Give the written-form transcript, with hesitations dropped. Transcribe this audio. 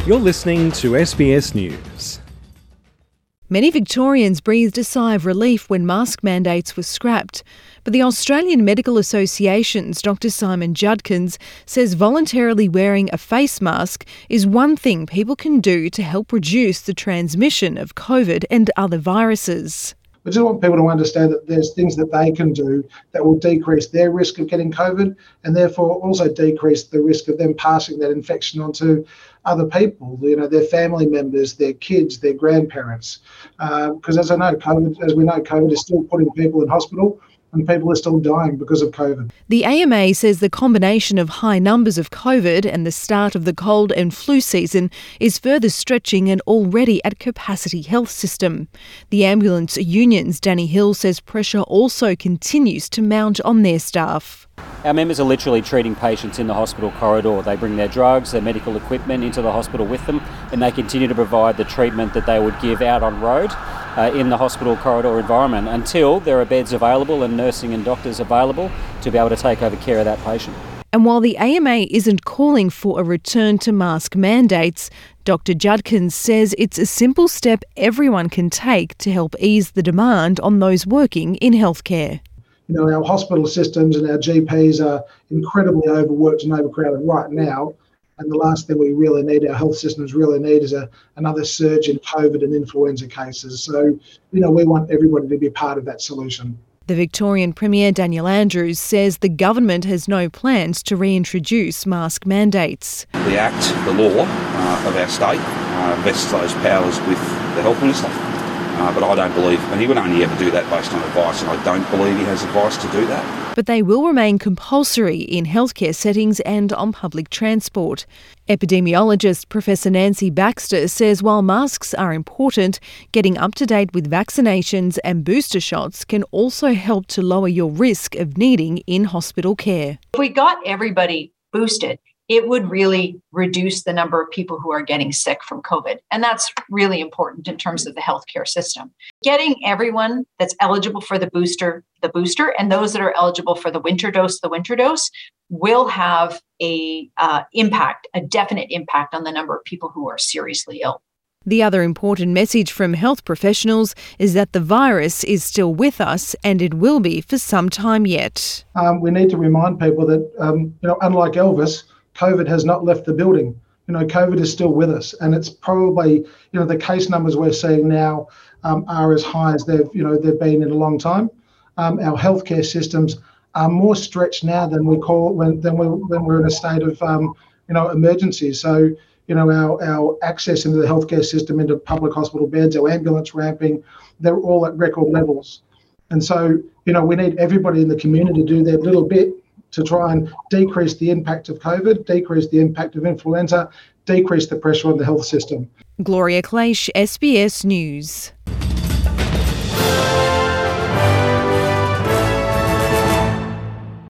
You're listening to SBS News. Many Victorians breathed a sigh of relief when mask mandates were scrapped, but the Australian Medical Association's Dr Simon Judkins says voluntarily wearing a face mask is one thing people can do to help reduce the transmission of COVID and other viruses. We just want people to understand that there's things that they can do that will decrease their risk of getting COVID and therefore also decrease the risk of them passing that infection on to other people, their family members, their kids, their grandparents. Because as we know, COVID is still putting people in hospital and people are still dying because of COVID. The AMA says the combination of high numbers of COVID and the start of the cold and flu season is further stretching an already at capacity health system. The ambulance union's Danny Hill says pressure also continues to mount on their staff. Our members are literally treating patients in the hospital corridor. They bring their drugs, their medical equipment into the hospital with them, and they continue to provide the treatment that they would give out on road in the hospital corridor environment until there are beds available and nursing and doctors available to be able to take over care of that patient. And while the AMA isn't calling for a return to mask mandates, Dr Judkins says it's a simple step everyone can take to help ease the demand on those working in healthcare. Our hospital systems and our GPs are incredibly overworked and overcrowded right now. And the last thing we really need, our health systems really need, is another surge in COVID and influenza cases. So, we want everybody to be part of that solution. The Victorian Premier Daniel Andrews says the government has no plans to reintroduce mask mandates. The Act, the law of our state, vests those powers with the Health Minister. But I don't believe, and he would only ever do that based on advice, and I don't believe he has advice to do that. But they will remain compulsory in healthcare settings and on public transport. Epidemiologist Professor Nancy Baxter says while masks are important, getting up to date with vaccinations and booster shots can also help to lower your risk of needing in-hospital care. If we got everybody boosted, it would really reduce the number of people who are getting sick from COVID. And that's really important in terms of the healthcare system. Getting everyone that's eligible for the booster, and those that are eligible for the winter dose, will have a definite impact on the number of people who are seriously ill. The other important message from health professionals is that the virus is still with us and it will be for some time yet. We need to remind people that, unlike Elvis, COVID has not left the building. COVID is still with us, and it's probably, the case numbers we're seeing now are as high as they've been in a long time. Our healthcare systems are more stretched now than when we're in a state of, emergency. So, our access into the healthcare system, into public hospital beds, our ambulance ramping, they're all at record levels. And so, we need everybody in the community to do their little bit to try and decrease the impact of COVID, decrease the impact of influenza, decrease the pressure on the health system. Gloria Claish, SBS News.